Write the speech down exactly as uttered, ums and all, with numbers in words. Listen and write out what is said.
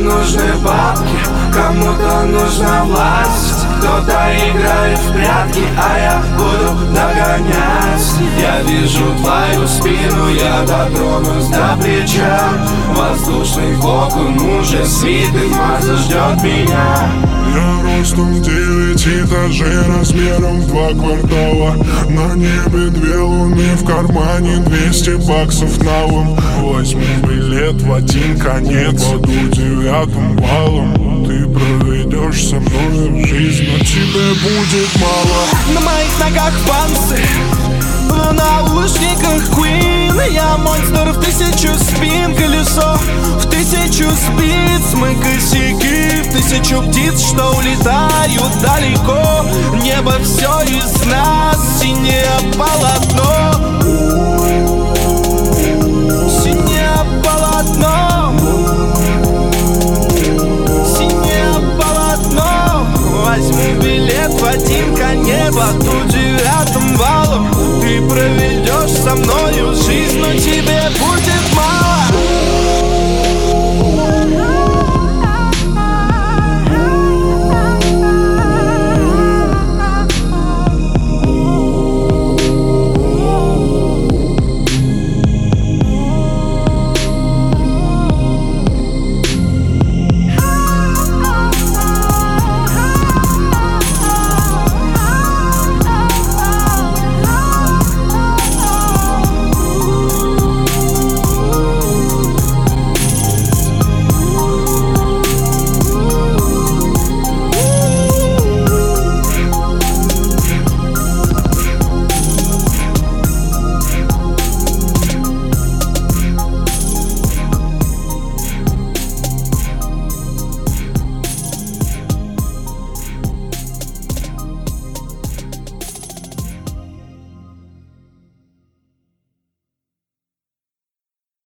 нужны бабки, кому-то нужна власть. Кто-то играет в прятки, а я буду догонять. Я вижу твою спину, я дотронусь до плеча. Воздушный кокон уже свитый, масса ждет меня. Я ростом девять этажей, размером в два квартала. На небе две луны, в кармане двести баксов налом. Возьму билет в один конец, воду девятым валом. Ты проведешь со мной жизнь, но тебе будет мало. На моих ногах панцирь, в наушниках Queen. Я монстр в тысячу спин, колесо в тысячу спиц. Мы косяки в тысячу птиц, что улетают далеко. Небо все из нас, синее полотно.